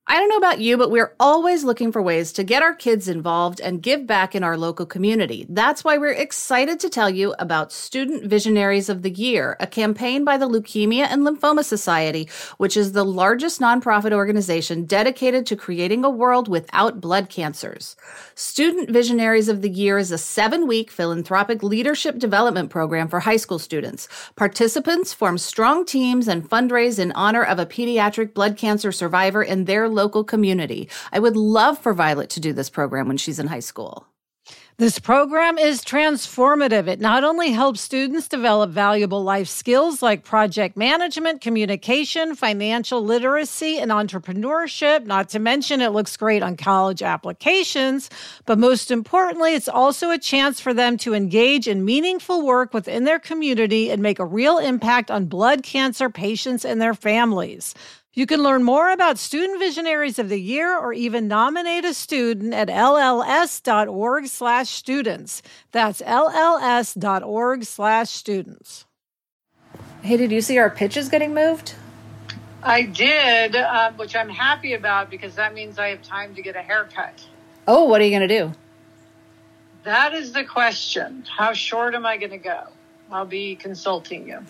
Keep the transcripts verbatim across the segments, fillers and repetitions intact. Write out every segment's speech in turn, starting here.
I don't know about you, but we're always looking for ways to get our kids involved and give back in our local community. That's why we're excited to tell you about Student Visionaries of the Year, a campaign by the Leukemia and Lymphoma Society, which is the largest nonprofit organization dedicated to creating a world without blood cancers. Student Visionaries of the Year is a seven-week philanthropic leadership development program for high school students. Participants form strong teams and fundraise in honor of a pediatric blood cancer survivor in their local community. I would love for Violet to do this program when she's in high school. This program is transformative. It not only helps students develop valuable life skills like project management, communication, financial literacy, and entrepreneurship, not to mention it looks great on college applications, but most importantly, it's also a chance for them to engage in meaningful work within their community and make a real impact on blood cancer patients and their families. You can learn more about Student Visionaries of the Year or even nominate a student at lls.org slash students. That's lls.org slash students. Hey, did you see our pitches getting moved? I did, uh, which I'm happy about because that means I have time to get a haircut. Oh, what are you going to do? That is the question. How short am I going to go? I'll be consulting you.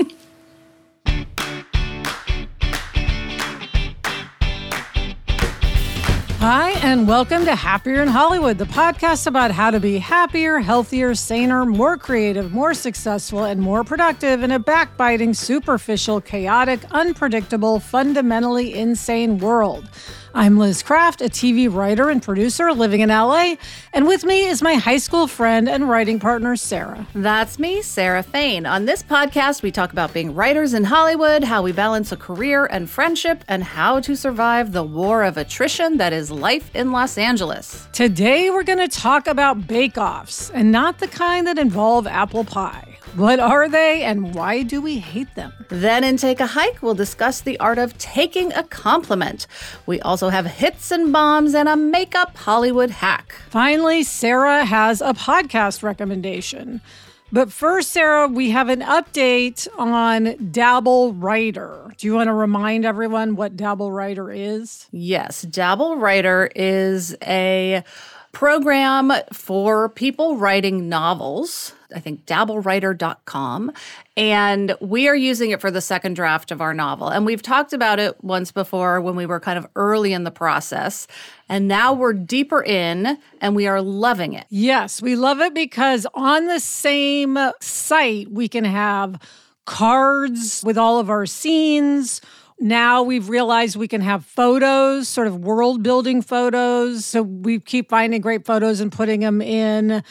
Hi, and welcome to Happier in Hollywood, the podcast about how to be happier, healthier, saner, more creative, more successful, and more productive in a backbiting, superficial, chaotic, unpredictable, fundamentally insane world. I'm Liz Craft, a T V writer and producer living in L A, and with me is my high school friend and writing partner, Sarah. That's me, Sarah Fain. On this podcast, we talk about being writers in Hollywood, how we balance a career and friendship, and how to survive the war of attrition that is life in Los Angeles. Today, we're going to talk about bake-offs, and not the kind that involve apple pie. What are they, and why do we hate them? Then in Take a Hike, we'll discuss the art of taking a compliment. We also have hits and bombs and a makeup Hollywood hack. Finally, Sarah has a podcast recommendation. But first, Sarah, we have an update on Dabble Writer. Do you want to remind everyone what Dabble Writer is? Yes, Dabble Writer is a program for people writing novels. I think dabble writer dot com. And we are using it for the second draft of our novel. And we've talked about it once before when we were kind of early in the process. And now we're deeper in and we are loving it. Yes, we love it because on the same site, we can have cards with all of our scenes. Now we've realized we can have photos, sort of world-building photos. So we keep finding great photos and putting them in.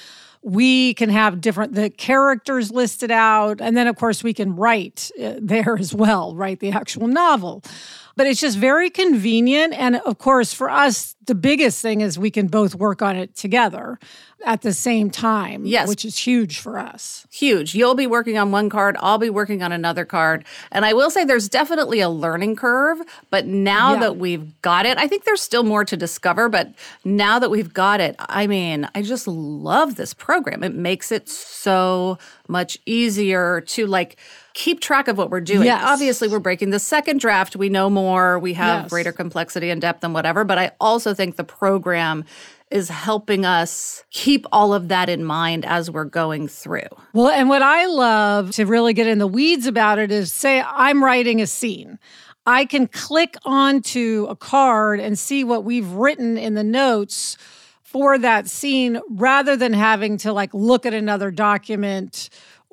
We can have different, the characters listed out. And then, of course, we can write uh, there as well, write the actual novel. But it's just very convenient. And of course, for us, the biggest thing is we can both work on it together at the same time, yes, which is huge for us. Huge. You'll be working on one card. I'll be working on another card. And I will say there's definitely a learning curve. But now yeah. that we've got it, I think there's still more to discover. But now that we've got it, I mean, I just love this program. It makes it so much easier to like keep track of what we're doing. Yes. Obviously, we're breaking the second draft. We know more. We have yes. greater complexity and depth and whatever. But I also think the program is helping us keep all of that in mind as we're going through. Well, and what I love to really get in the weeds about it is, say I'm writing a scene. I can click onto a card and see what we've written in the notes for that scene rather than having to like look at another document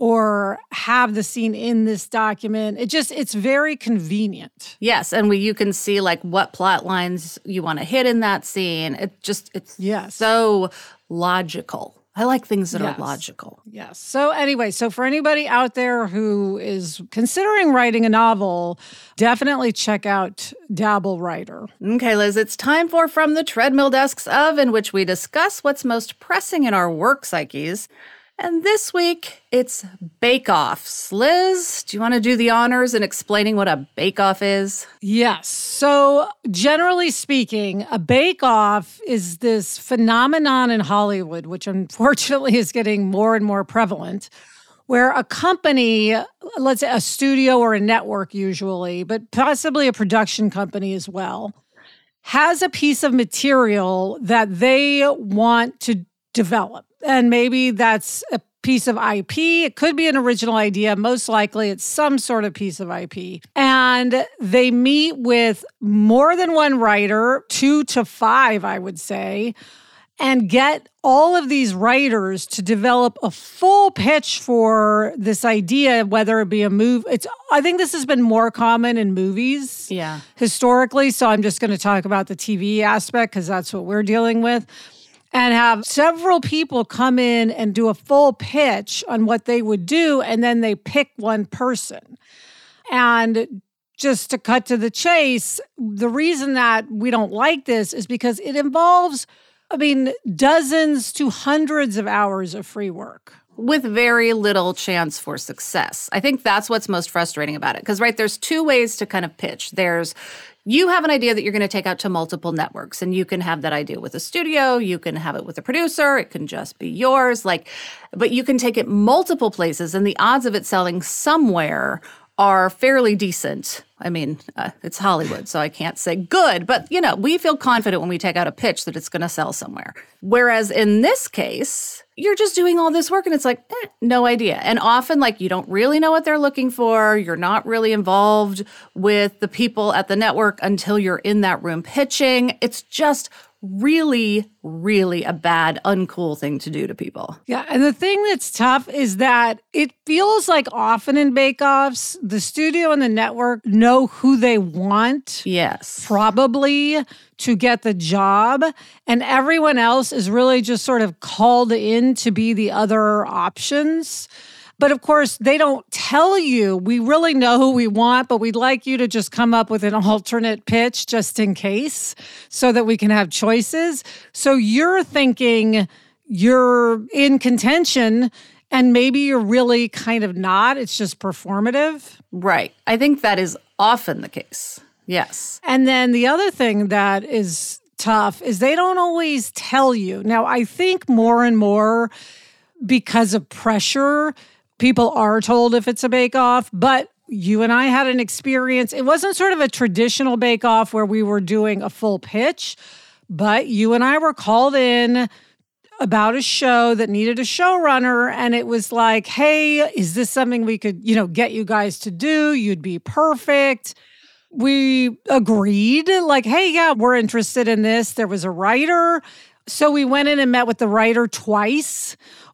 or have the scene in this document. It just, it's very convenient. Yes, and we you can see like what plot lines you want to hit in that scene. It just, it's yes. so logical. I like things that yes. are logical. Yes. So anyway, so for anybody out there who is considering writing a novel, definitely check out Dabble Writer. Okay, Liz, it's time for From the Treadmill Desks of, in which we discuss what's most pressing in our work psyches. And this week, it's bake-offs. Liz, do you want to do the honors in explaining what a bake-off is? Yes. So generally speaking, a bake-off is this phenomenon in Hollywood, which unfortunately is getting more and more prevalent, where a company, let's say a studio or a network usually, but possibly a production company as well, has a piece of material that they want to develop. And maybe that's a piece of I P. It could be an original idea. Most likely it's some sort of piece of I P. And they meet with more than one writer, two to five, I would say, and get all of these writers to develop a full pitch for this idea, whether it be a move. It's, I think this has been more common in movies yeah. historically. So I'm just going to talk about the T V aspect because that's what we're dealing with. And have several people come in and do a full pitch on what they would do, and then they pick one person. And just to cut to the chase, the reason that we don't like this is because it involves, I mean, dozens to hundreds of hours of free work. With very little chance for success. I think that's what's most frustrating about it. Because, right, there's two ways to kind of pitch. There's, you have an idea that you're going to take out to multiple networks, and you can have that idea with a studio, you can have it with a producer, it can just be yours, like, but you can take it multiple places, and the odds of it selling somewhere are fairly decent. I mean, uh, it's Hollywood, so I can't say good, but, you know, we feel confident when we take out a pitch that it's going to sell somewhere. Whereas in this case, you're just doing all this work and it's like, eh, no idea. And often, like, you don't really know what they're looking for. You're not really involved with the people at the network until you're in that room pitching. It's just really, really a bad, uncool thing to do to people. Yeah, and the thing that's tough is that it feels like often in bake-offs, the studio and the network know who they want. Yes. Probably to get the job, and everyone else is really just sort of called in to be the other options. But of course, they don't tell you, we really know who we want, but we'd like you to just come up with an alternate pitch just in case so that we can have choices. So you're thinking you're in contention and maybe you're really kind of not. It's just performative. Right. I think that is often the case. Yes. And then the other thing that is tough is they don't always tell you. Now, I think more and more because of pressure, people are told if it's a bake-off, but you and I had an experience. It wasn't sort of a traditional bake-off where we were doing a full pitch, but you and I were called in about a show that needed a showrunner, and it was like, hey, is this something we could, you know, get you guys to do? You'd be perfect. We agreed, like, hey, yeah, we're interested in this. There was a writer. So we went in and met with the writer twice.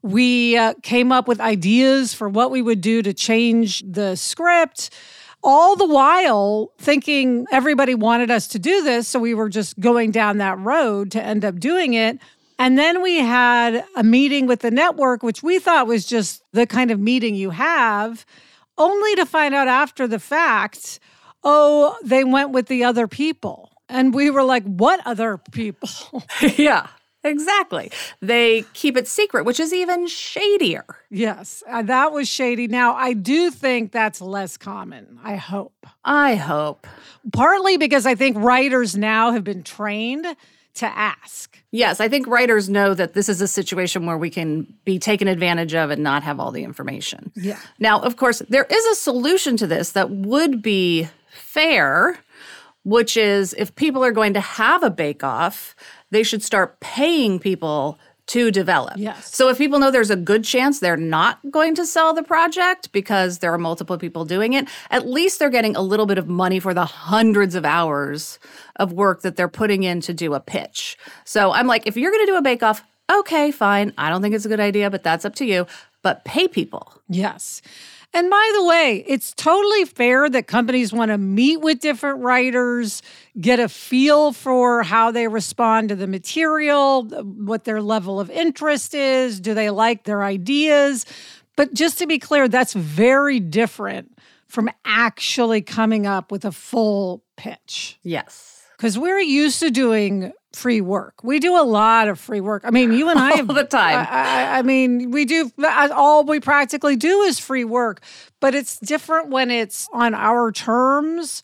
We uh, came up with ideas for what we would do to change the script, all the while thinking everybody wanted us to do this. So we were just going down that road to end up doing it. And then we had a meeting with the network, which we thought was just the kind of meeting you have, only to find out after the fact, oh, they went with the other people. And we were like, what other people? Yeah. Exactly. They keep it secret, which is even shadier. Yes, uh, that was shady. Now, I do think that's less common, I hope. I hope. Partly because I think writers now have been trained to ask. Yes, I think writers know that this is a situation where we can be taken advantage of and not have all the information. Yeah. Now, of course, there is a solution to this that would be fair, which is if people are going to have a bake-off, they should start paying people to develop. Yes. So if people know there's a good chance they're not going to sell the project because there are multiple people doing it, at least they're getting a little bit of money for the hundreds of hours of work that they're putting in to do a pitch. So I'm like, if you're going to do a bake-off, okay, fine. I don't think it's a good idea, but that's up to you. But pay people. Yes. And by the way, it's totally fair that companies want to meet with different writers, get a feel for how they respond to the material, what their level of interest is, do they like their ideas? But just to be clear, that's very different from actually coming up with a full pitch. Yes. Because we're used to doing free work. We do a lot of free work. I mean, you and I all have, the time. I, I, I mean, we do all we practically do is free work, but it's different when it's on our terms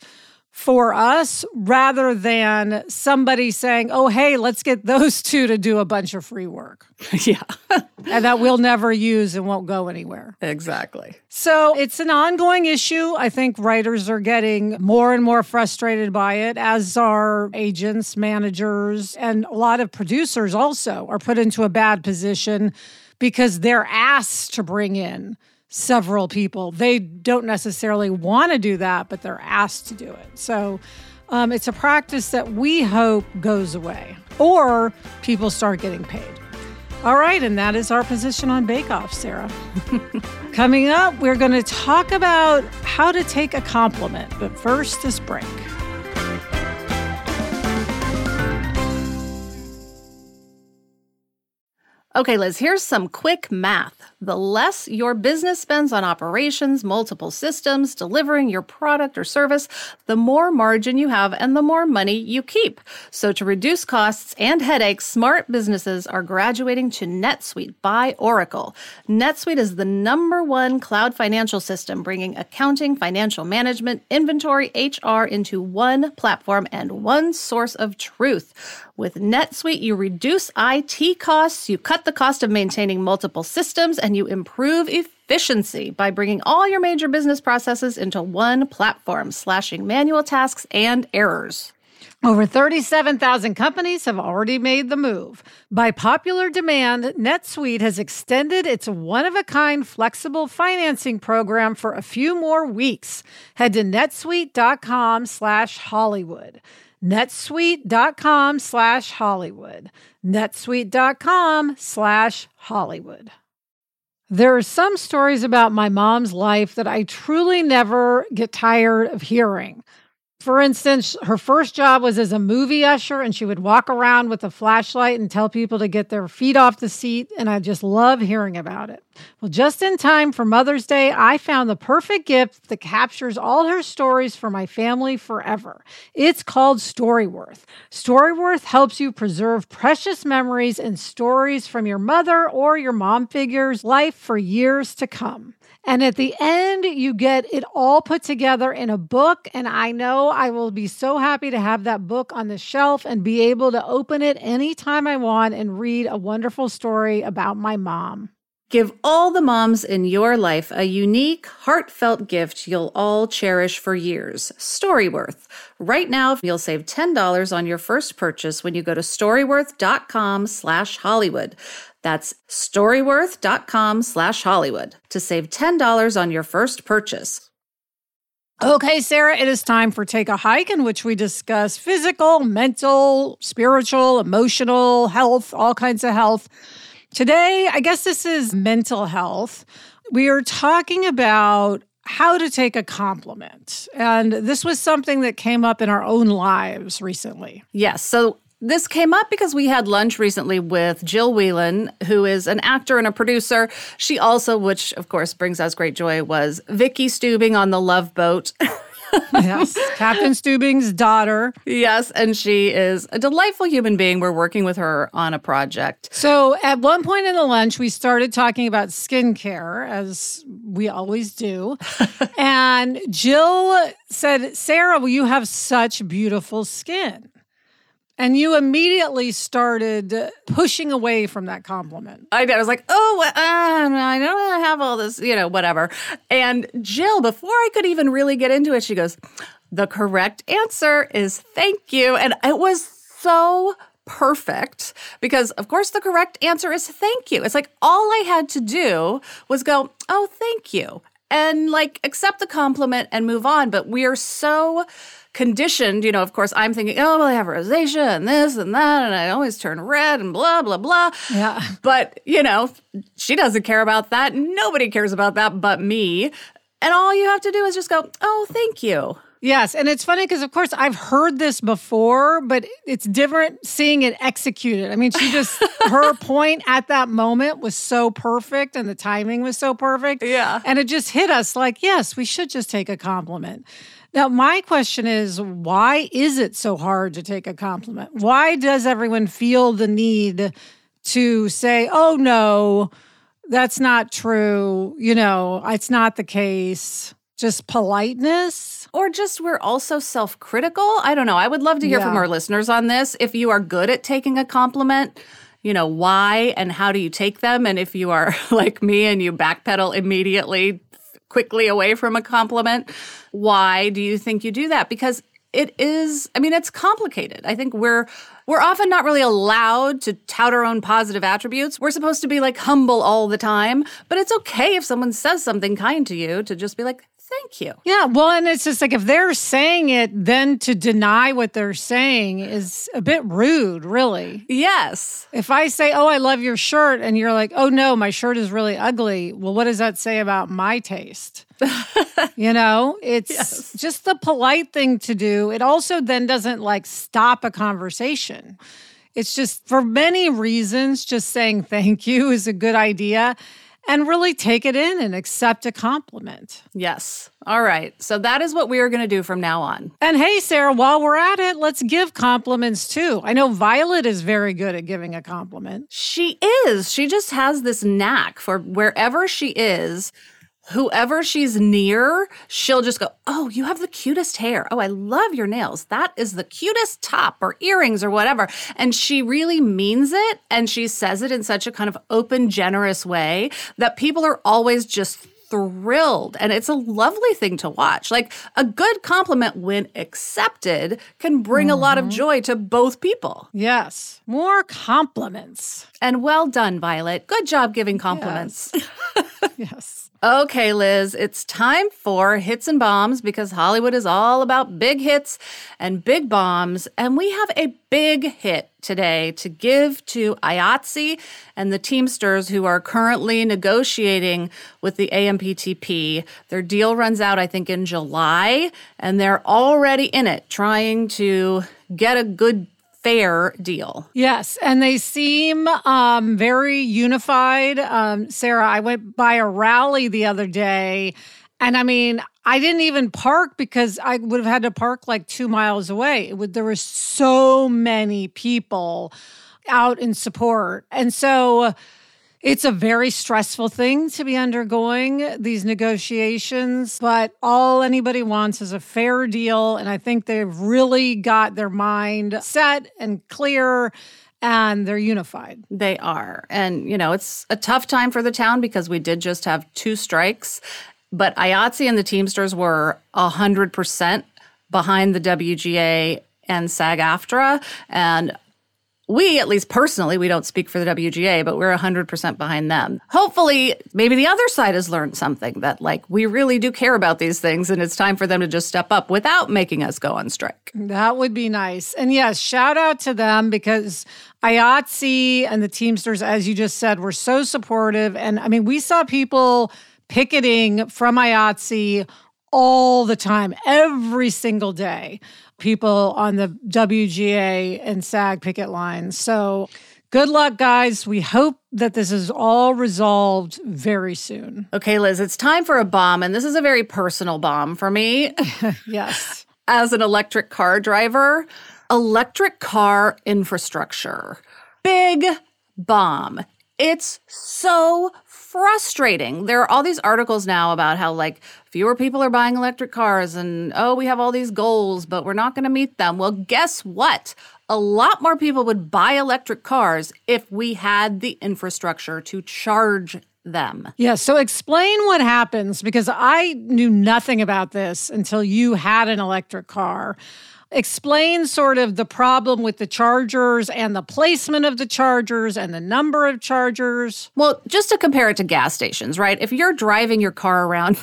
for us rather than somebody saying, oh, hey, let's get those two to do a bunch of free work. Yeah. And that we'll never use and won't go anywhere. Exactly. So it's an ongoing issue. I think writers are getting more and more frustrated by it, as are agents, managers, and a lot of producers also are put into a bad position because they're asked to bring in several people. They don't necessarily want to do that, but they're asked to do it. So um, it's a practice that we hope goes away or people start getting paid. All right, and that is our position on Bake Off, Sarah. Coming up, we're going to talk about how to take a compliment, but first, this break. Okay, Liz, here's some quick math. The less your business spends on operations, multiple systems, delivering your product or service, the more margin you have and the more money you keep. So to reduce costs and headaches, smart businesses are graduating to NetSuite by Oracle. NetSuite is the number one cloud financial system, bringing accounting, financial management, inventory, H R into one platform and one source of truth. With NetSuite, you reduce I T costs, you cut the cost of maintaining multiple systems, and you improve efficiency by bringing all your major business processes into one platform, slashing manual tasks and errors. Over thirty-seven thousand companies have already made the move. By popular demand, NetSuite has extended its one-of-a-kind flexible financing program for a few more weeks. Head to netsuite.com slash Hollywood. netsuite.com slash Hollywood. netsuite.com slash Hollywood. There are some stories about my mom's life that I truly never get tired of hearing. For instance, her first job was as a movie usher, and she would walk around with a flashlight and tell people to get their feet off the seat, and I just love hearing about it. Well, just in time for Mother's Day, I found the perfect gift that captures all her stories for my family forever. It's called Storyworth. Storyworth helps you preserve precious memories and stories from your mother or your mom figure's life for years to come. And at the end, you get it all put together in a book. And I know I will be so happy to have that book on the shelf and be able to open it anytime I want and read a wonderful story about my mom. Give all the moms in your life a unique, heartfelt gift you'll all cherish for years. Storyworth. Right now, you'll save ten dollars on your first purchase when you go to storyworth.com slash Hollywood. That's storyworth.com slash Hollywood to save ten dollars on your first purchase. Okay, Sarah, it is time for Take a Hike, in which we discuss physical, mental, spiritual, emotional health, all kinds of health. Today, I guess this is mental health. We are talking about how to take a compliment. And this was something that came up in our own lives recently. Yes. So this came up because we had lunch recently with Jill Whelan, who is an actor and a producer. She also, which of course brings us great joy, was Vicky Stubing on The Love Boat. Yes, Captain Stubing's daughter. Yes, and she is a delightful human being. We're working with her on a project. So at one point in the lunch, we started talking about skincare, as we always do. And Jill said, Sarah, well, you have such beautiful skin. And you immediately started pushing away from that compliment. I did. I was like, oh, uh, I don't have all this, you know, whatever. And Jill, before I could even really get into it, she goes, the correct answer is thank you. And it was so perfect because, of course, the correct answer is thank you. It's like all I had to do was go, oh, thank you. And like accept the compliment and move on. But we are so conditioned, you know, of course, I'm thinking, oh, well, I have rosacea and this and that, and I always turn red and blah, blah, blah. Yeah. But, you know, she doesn't care about that. Nobody cares about that but me. And all you have to do is just go, oh, thank you. Yes. And it's funny because, of course, I've heard this before, but it's different seeing it executed. I mean, she just, her point at that moment was so perfect and the timing was so perfect. Yeah. And it just hit us like, yes, we should just take a compliment. Now, my question is, why is it so hard to take a compliment? Why does everyone feel the need to say, oh, no, that's not true. You know, it's not the case. just politeness. Or just we're also self-critical. I don't know. I would love to hear Yeah. from our listeners on this. If you are good at taking a compliment, you know, why and how do you take them? And if you are like me and you backpedal immediately, quickly away from a compliment, why do you think you do that? Because it is, I mean, it's complicated. I think we're we're often not really allowed to tout our own positive attributes. We're supposed to be like humble all the time, but it's okay if someone says something kind to you to just be like, thank you. Yeah, well, and it's just like if they're saying it, then to deny what they're saying is a bit rude, really. Yes. If I say, oh, I love your shirt, and you're like, oh, no, my shirt is really ugly, well, what does that say about my taste? You know, it's Yes. just the polite thing to do. It also then doesn't like stop a conversation. It's just for many reasons, just saying thank you is a good idea. And really take it in and accept a compliment. Yes. All right. So that is what we are going to do from now on. And hey, Sarah, while we're at it, let's give compliments too. I know Violet is very good at giving a compliment. She is. She just has this knack for wherever she is, whoever she's near, she'll just go, oh, you have the cutest hair. Oh, I love your nails. That is the cutest top or earrings or whatever. And she really means it. And she says it in such a kind of open, generous way that people are always just thrilled. And it's a lovely thing to watch. Like a good compliment, when accepted, can bring mm-hmm. a lot of joy to both people. Yes. More compliments. And well done, Violet. Good job giving compliments. Yes. Yes. Okay, Liz, it's time for Hits and Bombs because Hollywood is all about big hits and big bombs. And we have a big hit today to give to I A T S E and the Teamsters who are currently negotiating with the A M P T P. Their deal runs out, I think, in July, and they're already in it trying to get a good fair deal. Yes, and they seem um, very unified. Um, Sarah, I went by a rally the other day, and I mean, I didn't even park because I would have had to park like two miles away. It would, there were so many people out in support. And so it's a very stressful thing to be undergoing, these negotiations, but all anybody wants is a fair deal. And I think they've really got their mind set and clear, and they're unified. They are. And, you know, it's a tough time for the town because we did just have two strikes, but I A T S E and the Teamsters were one hundred percent behind the W G A and SAG-AFTRA. And we, at least personally, we don't speak for the W G A, but we're one hundred percent behind them. Hopefully, maybe the other side has learned something that, like, we really do care about these things, and it's time for them to just step up without making us go on strike. That would be nice. And yes, shout out to them because I A T S E and the Teamsters, as you just said, were so supportive. And I mean, we saw people picketing from I A T S E all the time, every single day. People on the W G A and SAG picket lines. So good luck, guys. We hope that this is all resolved very soon. Okay, Liz, it's time for a bomb, and this is a very personal bomb for me. Yes. As an electric car driver, electric car infrastructure. Big bomb. It's so frustrating. There are all these articles now about how, like, fewer people are buying electric cars and, oh, we have all these goals, but we're not going to meet them. Well, guess what? A lot more people would buy electric cars if we had the infrastructure to charge them. Yeah, so explain what happens, because I knew nothing about this until you had an electric car. Explain sort of the problem with the chargers and the placement of the chargers and the number of chargers. Well, just to compare it to gas stations, right? If you're driving your car around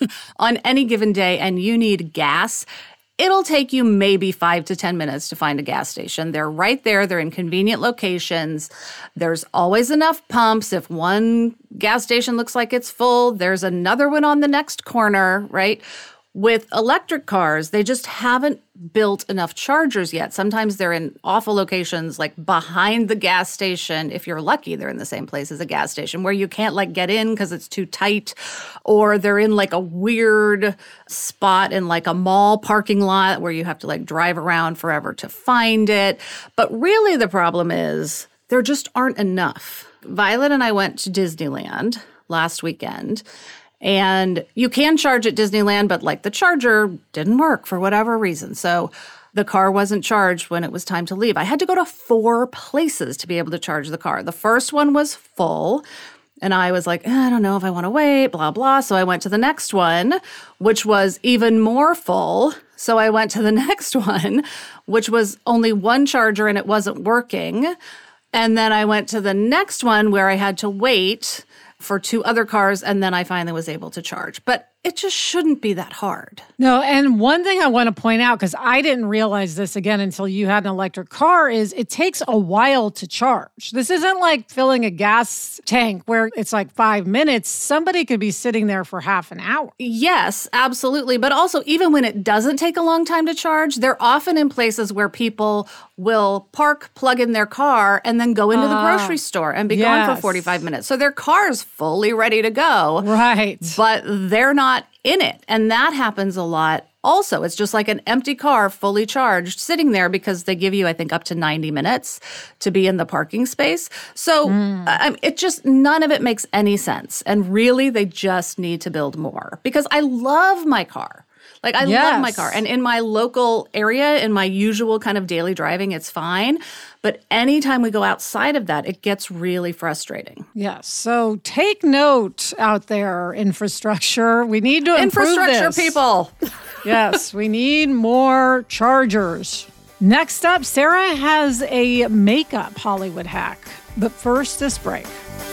on any given day and you need gas, it'll take you maybe five to ten minutes to find a gas station. They're right there. They're in convenient locations. There's always enough pumps. If one gas station looks like it's full, there's another one on the next corner, right? With electric cars, they just haven't built enough chargers yet. Sometimes they're in awful locations, like behind the gas station. If you're lucky, they're in the same place as a gas station where you can't like get in because it's too tight, or they're in like a weird spot in like a mall parking lot where you have to like drive around forever to find it. But really the problem is there just aren't enough. Violet and I went to Disneyland last weekend, And you can charge at Disneyland, but like the charger didn't work for whatever reason. So the car wasn't charged when it was time to leave. I had to go to four places to be able to charge the car. The first one was full. And I was like, eh, I don't know if I want to wait, blah, blah. So I went to the next one, which was even more full. So I went to the next one, which was only one charger and it wasn't working. And then I went to the next one where I had to wait for two other cars, and then I finally was able to charge. But it just shouldn't be that hard. No, and one thing I want to point out, because I didn't realize this again until you had an electric car, is it takes a while to charge. This isn't like filling a gas tank where it's like five minutes. Somebody could be sitting there for half an hour. Yes, absolutely. But also, even when it doesn't take a long time to charge, they're often in places where people will park, plug in their car, and then go into uh, the grocery store and be yes. gone for forty-five minutes. So their car's fully ready to go. Right. But they're not in it. And that happens a lot also. It's just like an empty car fully charged sitting there because they give you, I think, up to ninety minutes to be in the parking space. So mm. uh, it just, none of it makes any sense. And really, they just need to build more because I love my car. Like, I yes. love my car. And in my local area, in my usual kind of daily driving, it's fine. But anytime we go outside of that, it gets really frustrating. Yes. So take note out there, infrastructure. We need to improve infrastructure this. People. Yes, we need more chargers. Next up, Sarah has a makeup Hollywood hack. But first, this break.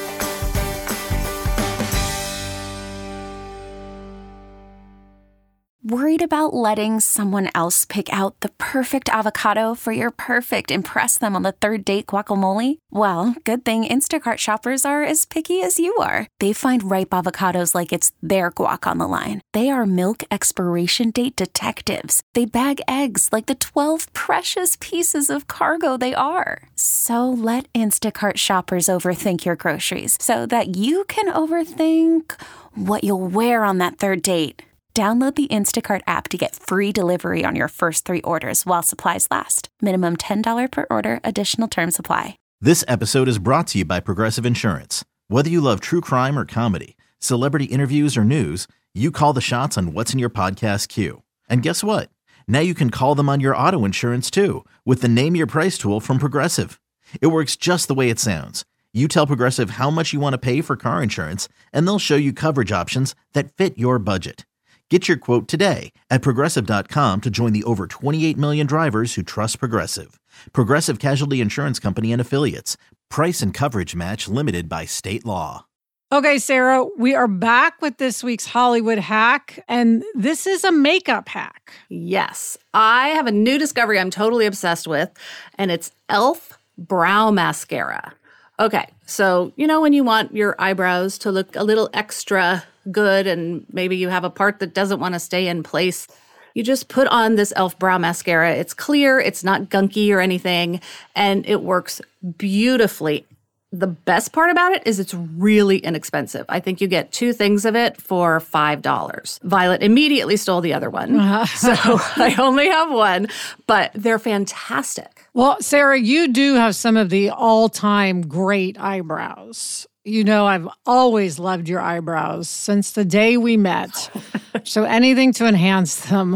Worried about letting someone else pick out the perfect avocado for your perfect impress them on the third date guacamole? Well, good thing Instacart shoppers are as picky as you are. They find ripe avocados like it's their guac on the line. They are milk expiration date detectives. They bag eggs like the twelve precious pieces of cargo they are. So let Instacart shoppers overthink your groceries so that you can overthink what you'll wear on that third date. Download the Instacart app to get free delivery on your first three orders while supplies last. Minimum ten dollars per order. Additional terms apply. This episode is brought to you by Progressive Insurance. Whether you love true crime or comedy, celebrity interviews or news, you call the shots on what's in your podcast queue. And guess what? Now you can call them on your auto insurance too with the Name Your Price tool from Progressive. It works just the way it sounds. You tell Progressive how much you want to pay for car insurance, and they'll show you coverage options that fit your budget. Get your quote today at Progressive dot com to join the over twenty-eight million drivers who trust Progressive. Progressive Casualty Insurance Company and Affiliates. Price and coverage match limited by state law. Okay, Sarah, we are back with this week's Hollywood hack, and this is a makeup hack. Yes. I have a new discovery I'm totally obsessed with, and it's e l f Brow Mascara. Okay, so you know when you want your eyebrows to look a little extra good and maybe you have a part that doesn't want to stay in place, you just put on this e l f Brow Mascara. It's clear, it's not gunky or anything, and it works beautifully. The best part about it is it's really inexpensive. I think you get two things of it for five dollars. Violet immediately stole the other one, so I only have one, but they're fantastic. Well, Sarah, you do have some of the all-time great eyebrows. You know, I've always loved your eyebrows since the day we met. So anything to enhance them,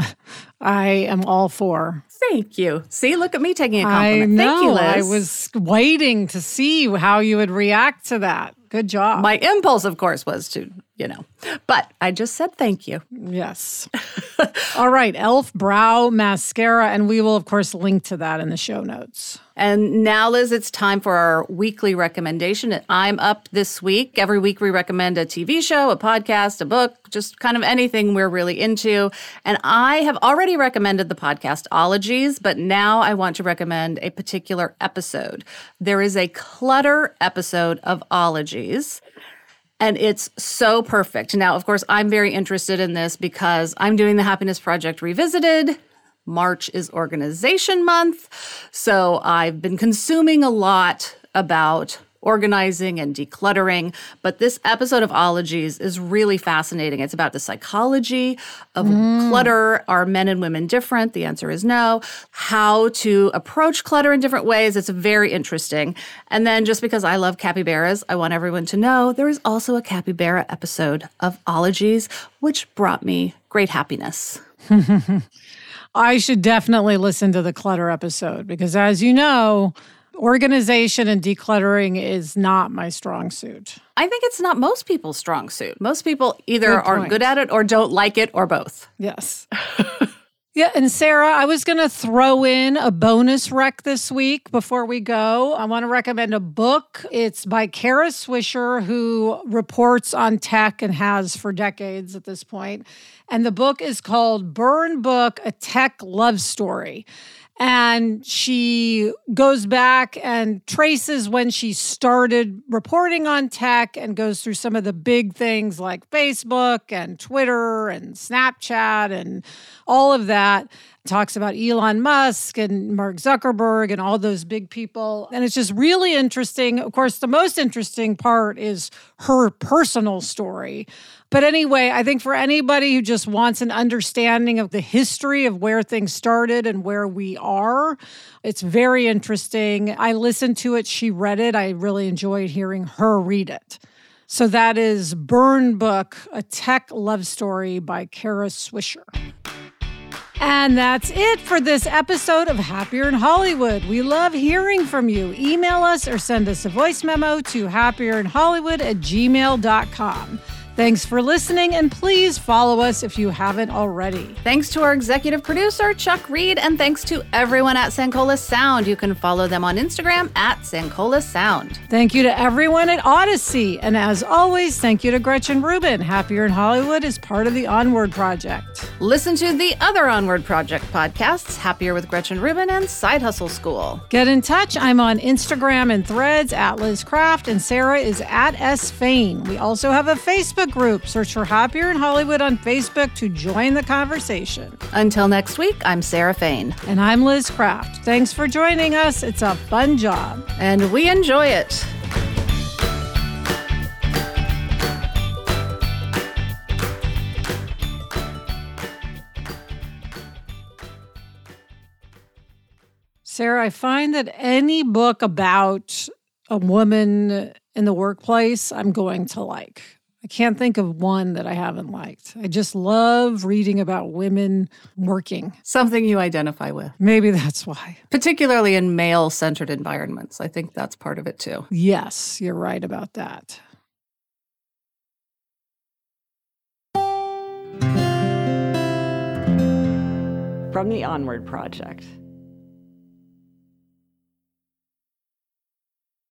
I am all for. Thank you. See, look at me taking a compliment. I know. Thank you, Liz. I was waiting to see how you would react to that. Good job. My impulse, of course, was to, you know, but I just said thank you. Yes. All right, e l f Brow Mascara, and we will, of course, link to that in the show notes. And now, Liz, it's time for our weekly recommendation. I'm Up this week. Every week we recommend a T V show, a podcast, a book, just kind of anything we're really into. And I have already recommended the podcast Ologies, but now I want to recommend a particular episode. There is a clutter episode of Ologies, and it's so perfect. Now, of course, I'm very interested in this because I'm doing the Happiness Project Revisited. March is organization month, so I've been consuming a lot about organizing and decluttering. But this episode of Ologies is really fascinating. It's about the psychology of mm. clutter. Are men and women different? The answer is no. How to approach clutter in different ways. It's very interesting. And then just because I love capybaras, I want everyone to know there is also a capybara episode of Ologies, which brought me great happiness. I should definitely listen to the clutter episode because, as you know, organization and decluttering is not my strong suit. I think it's not most people's strong suit. Most people either are good at it or don't like it or both. Yes. Yeah, and Sarah, I was going to throw in a bonus rec this week before we go. I want to recommend a book. It's by Kara Swisher, who reports on tech and has for decades at this point. And the book is called Burn Book, A Tech Love Story. And she goes back and traces when she started reporting on tech and goes through some of the big things like Facebook and Twitter and Snapchat and all of that. Talks about Elon Musk and Mark Zuckerberg and all those big people. And it's just really interesting. Of course, the most interesting part is her personal story. But anyway, I think for anybody who just wants an understanding of the history of where things started and where we are, it's very interesting. I listened to it. She read it. I really enjoyed hearing her read it. So that is Burn Book, A Tech Love Story by Kara Swisher. And that's it for this episode of Happier in Hollywood. We love hearing from you. Email us or send us a voice memo to happierin hollywood at gmail dot com. Thanks for listening, and please follow us if you haven't already. Thanks to our executive producer, Chuck Reed, and thanks to everyone at Sankola Sound. You can follow them on Instagram at Sankola Sound. Thank you to everyone at Odyssey. And as always, thank you to Gretchen Rubin. Happier in Hollywood is part of the Onward Project. Listen to the other Onward Project podcasts, Happier with Gretchen Rubin and Side Hustle School. Get in touch. I'm on Instagram and Threads at Liz Craft, and Sarah is at S Fain. We also have a Facebook group. Search for Happier in Hollywood on Facebook to join the conversation. Until next week, I'm Sarah Fain. And I'm Liz Craft. Thanks for joining us. It's a fun job. And we enjoy it. Sarah, I find that any book about a woman in the workplace, I'm going to like. I can't think of one that I haven't liked. I just love reading about women working. Something you identify with. Maybe that's why. Particularly in male-centered environments. I think that's part of it too. Yes, you're right about that. From the Onward Project.